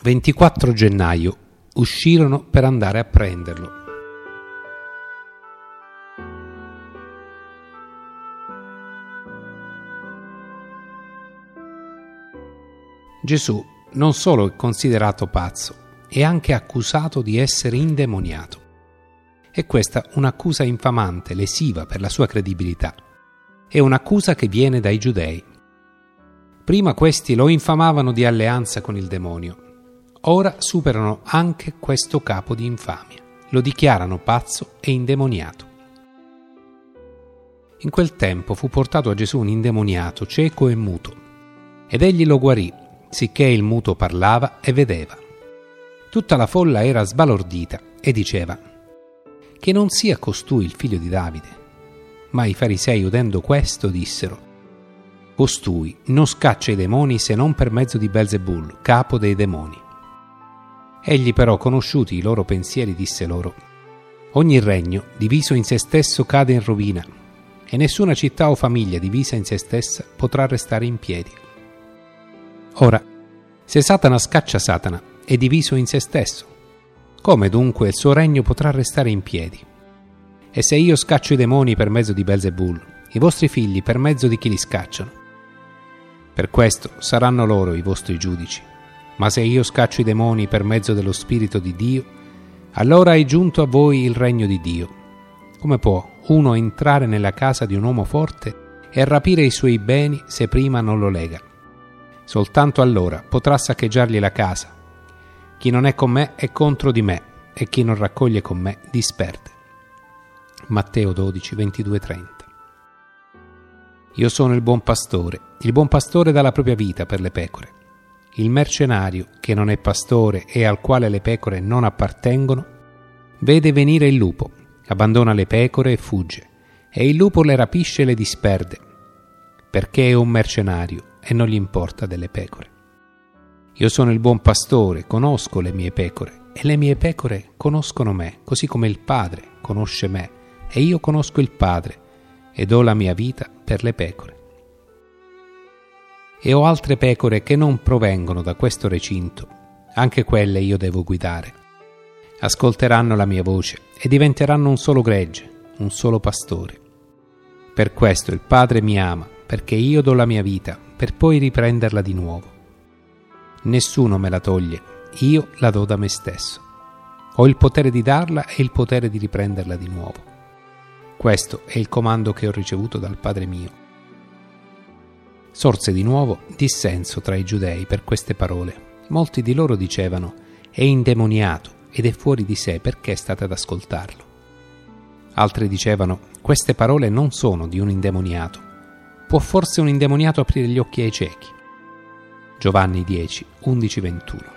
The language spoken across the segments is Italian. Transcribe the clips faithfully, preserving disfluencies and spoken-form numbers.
ventiquattro gennaio uscirono per andare a prenderlo. Gesù non solo è considerato pazzo, è anche accusato di essere indemoniato. E questa è un'accusa infamante, lesiva per la sua credibilità. È un'accusa che viene dai giudei. Prima questi lo infamavano di alleanza con il demonio. Ora superano anche questo capo di infamia. Lo dichiarano pazzo e indemoniato. In quel tempo fu portato a Gesù un indemoniato, cieco e muto, ed egli lo guarì, sicché il muto parlava e vedeva. Tutta la folla era sbalordita e diceva: che non sia costui il figlio di Davide. Ma i farisei, udendo questo, dissero: costui non scaccia i demoni se non per mezzo di Belzebul, capo dei demoni. Egli però, conosciuti i loro pensieri, disse loro: ogni regno diviso in se stesso cade in rovina, e nessuna città o famiglia divisa in se stessa potrà restare in piedi. Ora, se Satana scaccia Satana, è diviso in se stesso. Come dunque il suo regno potrà restare in piedi? E se io scaccio i demoni per mezzo di Belzebul, i vostri figli per mezzo di chi li scacciano? Per questo saranno loro i vostri giudici. Ma se io scaccio i demoni per mezzo dello Spirito di Dio, allora è giunto a voi il regno di Dio. Come può uno entrare nella casa di un uomo forte e rapire i suoi beni se prima non lo lega? Soltanto allora potrà saccheggiargli la casa. Chi non è con me è contro di me, e chi non raccoglie con me disperde. Matteo dodici, ventidue trenta. Io sono il buon pastore. Il buon pastore dà la propria vita per le pecore. Il mercenario, che non è pastore e al quale le pecore non appartengono, vede venire il lupo, abbandona le pecore e fugge, e il lupo le rapisce e le disperde, perché è un mercenario e non gli importa delle pecore. Io sono il buon pastore, conosco le mie pecore, e le mie pecore conoscono me, così come il Padre conosce me, e io conosco il Padre, e do la mia vita per le pecore. E ho altre pecore che non provengono da questo recinto, anche quelle io devo guidare. Ascolteranno la mia voce e diventeranno un solo gregge, un solo pastore. Per questo il Padre mi ama, perché io do la mia vita, per poi riprenderla di nuovo. Nessuno me la toglie, io la do da me stesso. Ho il potere di darla e il potere di riprenderla di nuovo. Questo è il comando che ho ricevuto dal Padre mio. Sorse di nuovo dissenso tra i giudei per queste parole. Molti di loro dicevano: è indemoniato ed è fuori di sé, perché state ad ascoltarlo? Altri dicevano: queste parole non sono di un indemoniato. Può forse un indemoniato aprire gli occhi ai ciechi? Giovanni dieci, undici ventuno.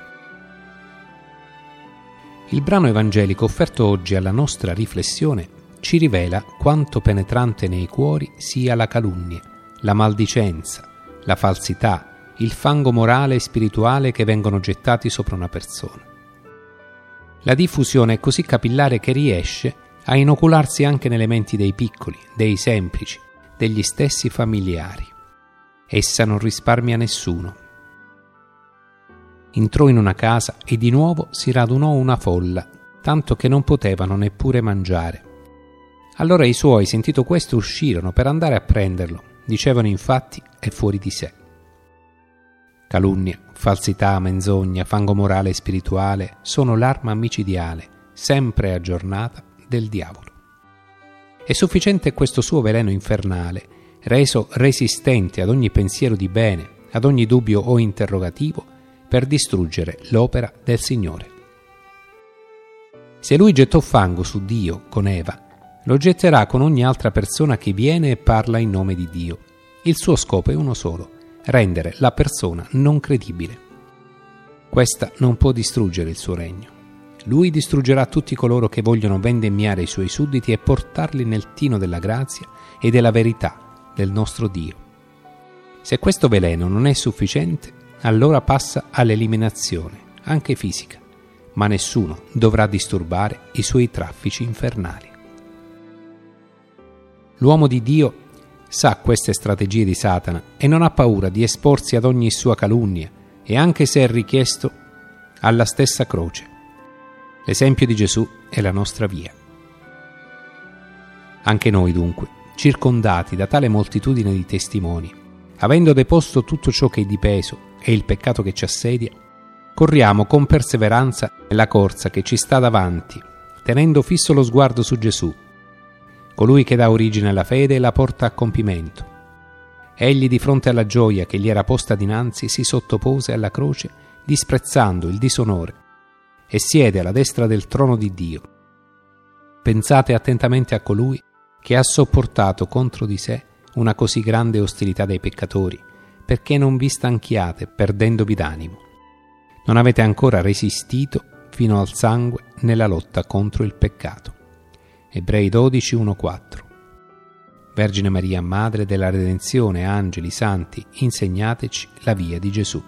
Il brano evangelico offerto oggi alla nostra riflessione ci rivela quanto penetrante nei cuori sia la calunnia, la maldicenza, la falsità, il fango morale e spirituale che vengono gettati sopra una persona. La diffusione è così capillare che riesce a inocularsi anche nelle menti dei piccoli, dei semplici, degli stessi familiari. Essa non risparmia nessuno. Entrò in una casa e di nuovo si radunò una folla, tanto che non potevano neppure mangiare. Allora i suoi, sentito questo, uscirono per andare a prenderlo. Dicevano infatti: è fuori di sé. Calunnia, falsità, menzogna, fango morale e spirituale sono l'arma micidiale, sempre aggiornata, del diavolo. È sufficiente questo suo veleno infernale, reso resistente ad ogni pensiero di bene, ad ogni dubbio o interrogativo, per distruggere l'opera del Signore. Se lui gettò fango su Dio con Eva, lo getterà con ogni altra persona che viene e parla in nome di Dio. Il suo scopo è uno solo: rendere la persona non credibile. Questa non può distruggere il suo regno. Lui distruggerà tutti coloro che vogliono vendemmiare i suoi sudditi e portarli nel tino della grazia e della verità del nostro Dio. Se questo veleno non è sufficiente, allora passa all'eliminazione, anche fisica, ma nessuno dovrà disturbare i suoi traffici infernali. L'uomo di Dio sa queste strategie di Satana e non ha paura di esporsi ad ogni sua calunnia, e anche se è richiesto, alla stessa croce. L'esempio di Gesù è la nostra via. Anche noi, dunque, circondati da tale moltitudine di testimoni, avendo deposto tutto ciò che è di peso e il peccato che ci assedia, corriamo con perseveranza nella corsa che ci sta davanti, tenendo fisso lo sguardo su Gesù, colui che dà origine alla fede e la porta a compimento. Egli, di fronte alla gioia che gli era posta dinanzi, si sottopose alla croce, disprezzando il disonore, e siede alla destra del trono di Dio. Pensate attentamente a colui che ha sopportato contro di sé una così grande ostilità dei peccatori, perché non vi stanchiate perdendovi d'animo. Non avete ancora resistito fino al sangue nella lotta contro il peccato. Ebrei dodici, uno quattro. Vergine Maria, Madre della Redenzione, angeli, santi, insegnateci la via di Gesù.